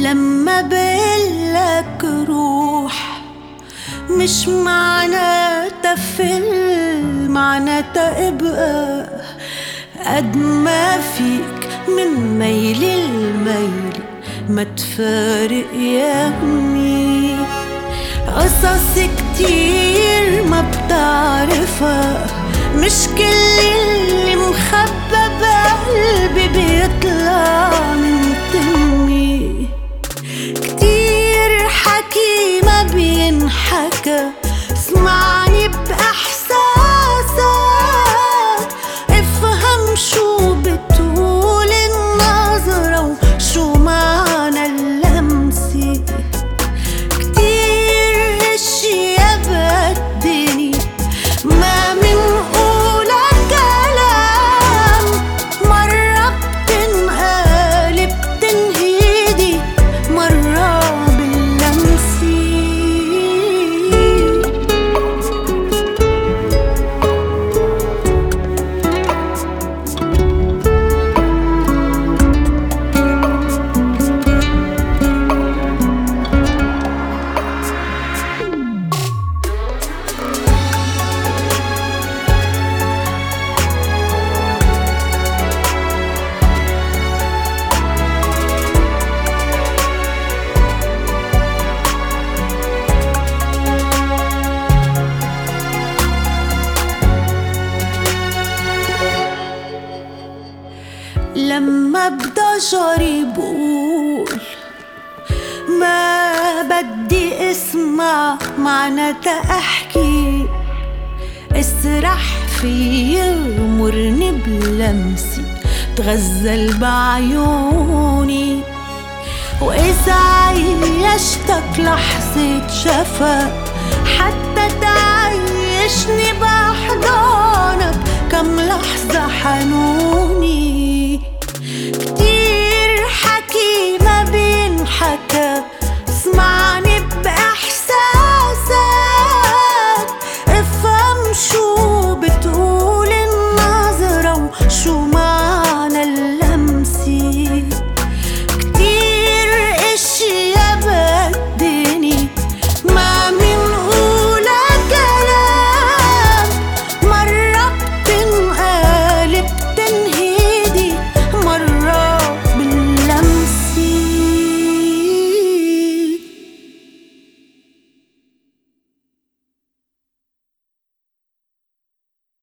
لما بقلك روح مش معناتها فل، معناتها ابقى قد ما فيك من ميل الميل، ما تفارق يمي. قصص كتير ما بتعرفها، مش كل اللي مخبى بقلبي بيطلع من تمي. كتير حكي ما بينحكى، اسمعني بإحساسك، افهم شو بتقول النظرة وشو معنى اللمسة. كتير اشياء بدني ما منقولها كلام، مرة بتنقال بتنهيدي، مرة باللمسة. لما بدا جاري بقول ما بدي اسمع، معناتها احكي، اسرح في امرني بلمسي، تغزل بعيوني. واذا عيشتك لحظة شفق، حتى تعيشني بأحضانك كم لحظة حنوني. كتير